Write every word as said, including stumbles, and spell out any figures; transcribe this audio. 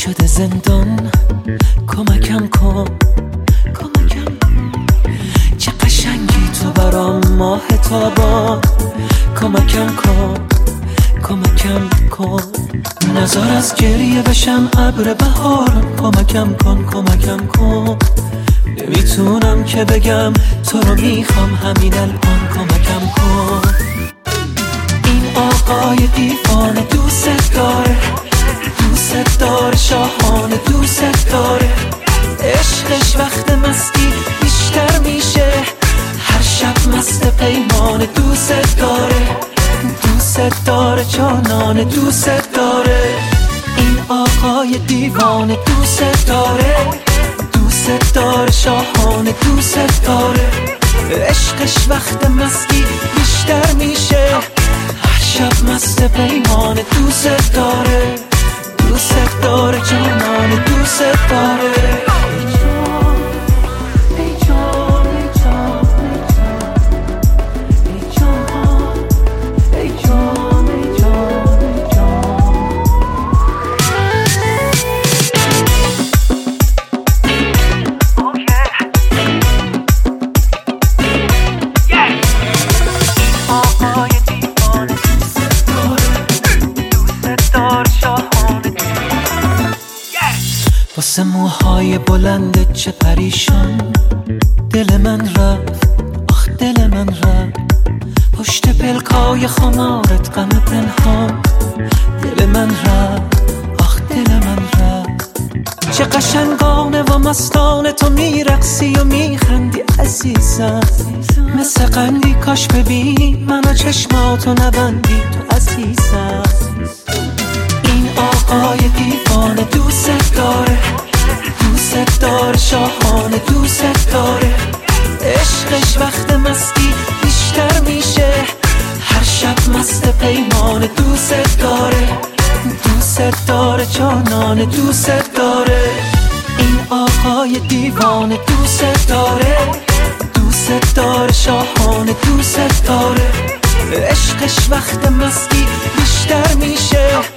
شده زندان، کمکم کن کمکم کن. چه قشنگی تو برام ماه تابان، کمکم کن کمکم کن. نظر از گریه بشم ابر بهارم، کمکم کن کمکم کن. نمیتونم که بگم تو رو میخوام همین الان، کمکم کن. این آقای دیوانه دوست داره، دوست داره شاهانه دوست داره. عشقش وقت مستی بیشتر میشه، هر شب مست پیمانه دوست داره، دوست داره جانانه دوست داره. این آقای دیوانه دوست داره، دوست داره شاهانه دوست داره. عشقش وقت مستی بیشتر میشه، هر شب مست پیمانه دوست داره، دوست داره جانانه دوست داره. واسه موهای بلند چه پریشان، دل من رفت آخ دل من رفت. پشت پلکای خمارت غم پنهان، دل من رفت آخ دل من رفت. چه قشنگانه و مستانه تو میرقصی و میخندی عزیزم، مثل قندی کاش ببینی منو چشماتو نبندی تو عزیزم. این آقای دیوانه دوست داره، دوست داره شاهانه دوست داره. عشقش وقت مستی بیشتر میشه، هر شب مست پیمانه دوست داره، دوست داره جانانه دوست داره. این آقای دیوانه دوست داره، دوست داره شاهانه دوست داره. عشقش وقت مستی بیشتر میشه،